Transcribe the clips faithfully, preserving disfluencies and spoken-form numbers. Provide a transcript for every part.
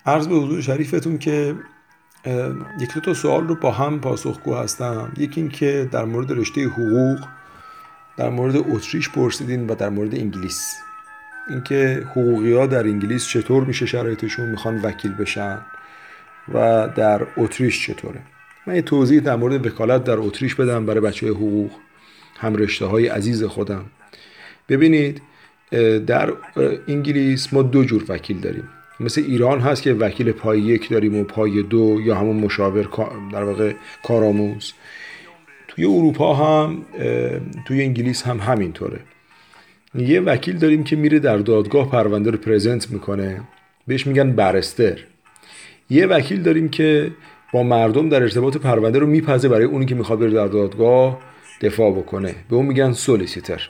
عرض به حضور شریفتون که یک دو تا سوال رو با هم پاسخگو هستم. یکی این که در مورد رشته حقوق در مورد اتریش پرسیدین و در مورد انگلیس، اینکه حقوقی ها در انگلیس چطور میشه شرایطشون میخوان وکیل بشن و در اتریش چطوره. من یه توضیح در مورد وکالت در اتریش بدم برای بچه حقوق، هم رشته های عزیز خودم. ببینید، در انگلیس ما دو جور وکیل داریم. مثل ایران هست که وکیل پای یک داریم و پای دو، یا همون مشاور در واقع کارآموز. توی اروپا هم توی انگلیس هم همینطوره. یه وکیل داریم که میره در دادگاه پرونده رو پرزنت میکنه، بهش میگن برستر. یه وکیل داریم که با مردم در ارتباط پرونده رو میپزه برای اونی که میخواد بره در دادگاه دفاع بکنه، به اون میگن سولیسیتر.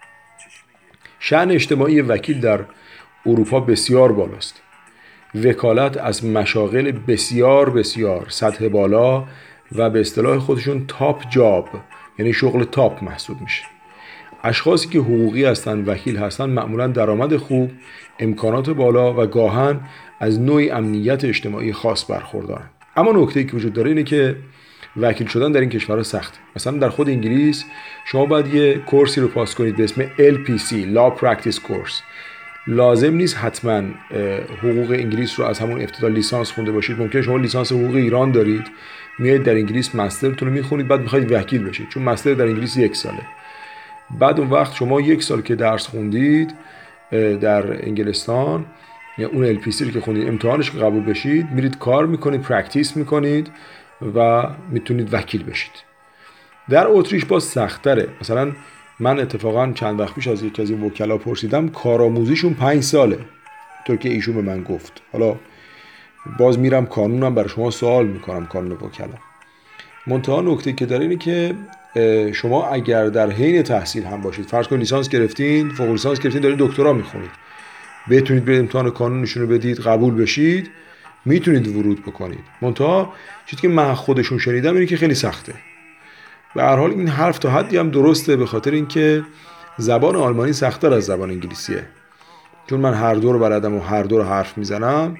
شأن اجتماعی وکیل در اروپا بسیار بالاست. وکالت از مشاغل بسیار بسیار سطح بالا و به اصطلاح خودشون تاپ جاب، یعنی شغل تاپ محسوب میشه. اشخاصی که حقوقی هستن، وکیل هستن، معمولا درآمد خوب، امکانات بالا و گاهن از نوعی امنیت اجتماعی خاص برخوردارن. اما نکته‌ای که وجود داره اینه که وکیل شدن در این کشورها سخته. مثلا در خود انگلیس شما باید یه کورسی رو پاس کنید به اسم ال پی سی Law Practice Course. لازم نیست حتما حقوق انگلیس رو از همون ابتدا لیسانس خونده باشید. ممکنه شما لیسانس حقوق ایران دارید، میایید در انگلیس مسترتون رو میخونید، بعد میخواید وکیل بشید، چون مستر در انگلیس یک ساله. بعد اون وقت شما یک سال که درس خوندید در انگلستان، یا اون ال پی سی رو که خوندید، امتحانش که قبول بشید، میرید کار میکنید، پرکتیس میکنید و میتونید وکیل بشید. در اتریش باز سخت‌تره. مثلا من اتفاقا چند وقت پیش از یکی از این وکلا پرسیدم، کارآموزیشون پنج ساله، طور که ایشون به من گفت. حالا باز میرم کانونم برای شما سوال میکنم، کانون وکلا. منتها نکته که داره اینه که شما اگر در حین تحصیل هم باشید، فرض کنید لیسانس گرفتین، فوق لیسانس گرفتین، دارید دکترا میخونید، بتونید به امتحان کانونشون رو بدید، قبول بشید، میتونید ورود بکنید. منتها چیزی که من خودشون شنیدم اینه که خیلی سخته. به هر حال این حرف تا حدی هم درسته، به خاطر اینکه زبان آلمانی سخت‌تر از زبان انگلیسیه. چون من هر دو رو بلدم و هر دو رو حرف میزنم.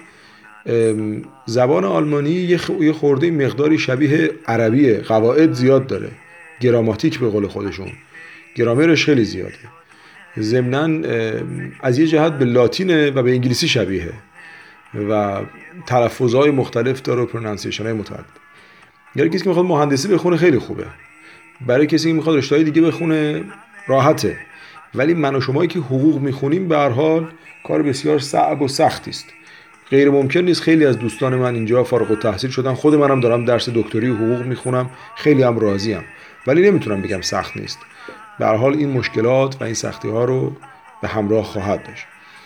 زبان آلمانی یه خورده مقداری شبیه عربیه، قواعد زیاد داره، گراماتیک به قول خودشون، گرامرش خیلی زیاده. ضمناً از یه جهت به لاتینه و به انگلیسی شبیه و تلفظهای مختلف داره و پرونانسیشن‌های متعدد. یعنی کسی که میخواد مهندسی بخونه خیلی خوبه، برای کسی که میخواد رشته‌های دیگه بخونه راحته. ولی من و شمایی که حقوق میخونیم به هر حال کار بسیار صعب و سختی است. غیر ممکن نیست. خیلی از دوستان من اینجا فارغ التحصیل شدن، خود منم دارم درس دکتری حقوق میخونم، خیلی هم راضیم، ولی نمیتونم بگم سخت نیست. به هر حال این مشکلات و این سختی ها رو به همراه خواهد داشت.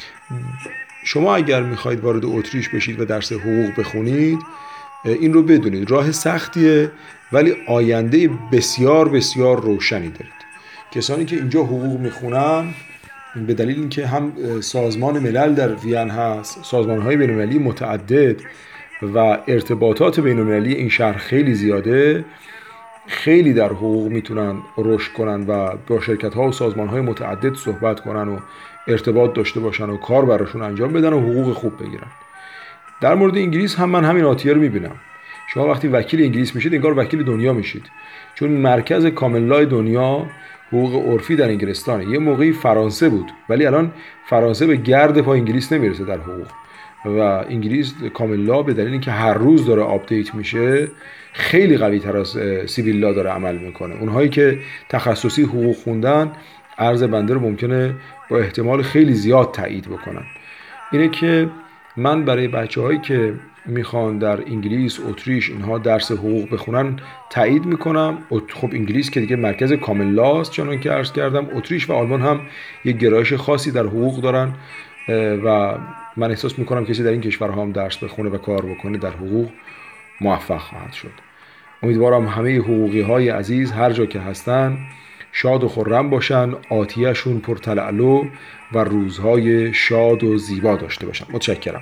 شما اگر میخواید وارد اتریش بشید و درس حقوق بخونید، این رو بدونید راه سختیه، ولی آینده بسیار بسیار روشنی دارید. کسانی که اینجا حقوق میخونن، به دلیل اینکه هم سازمان ملل در وین هست، سازمان‌های بین‌المللی متعدد و ارتباطات بین‌المللی این شهر خیلی زیاده، خیلی در حقوق میتونن رشد کنن و با شرکت‌ها و سازمان‌های متعدد صحبت کنن و ارتباط داشته باشن و کار براشون انجام بدن و حقوق خوب بگیرن. در مورد انگلیس هم من همین آتیه رو میبینم. شما وقتی وکیل انگلیس میشید، انگار وکیل دنیا میشید، چون مرکز کامن لای دنیا حقوق عرفی در انگلستانه. یه موقعی فرانسه بود، ولی الان فرانسه به گرد پا انگلیس نمیرسه در حقوق، و انگلیس کامن لا به دلیل اینکه هر روز داره آپدیت میشه، خیلی قوی تر از سیویل لا داره عمل میکنه. اونهایی که تخصصی حقوق خوندن، عرض بنده رو ممکنه با احتمال خیلی زیاد تایید بکنن. اینه که من برای بچه‌هایی که میخوان در انگلیس، اتریش اینها درس حقوق بخونن تایید میکنم. خب انگلیس که دیگه مرکز کامن لاست، چون که عرض کردم، اتریش و آلمان هم یک گرایش خاصی در حقوق دارن و من احساس میکنم کسی در این کشورها هم درس بخونه و کار بکنه در حقوق موفق خواهد شد. امیدوارم همه حقوقی های عزیز هر جا که هستن شاد و خرم باشن، آتیه‌شون پر تلالو و روزهای شاد و زیبا داشته باشن. متشکرم.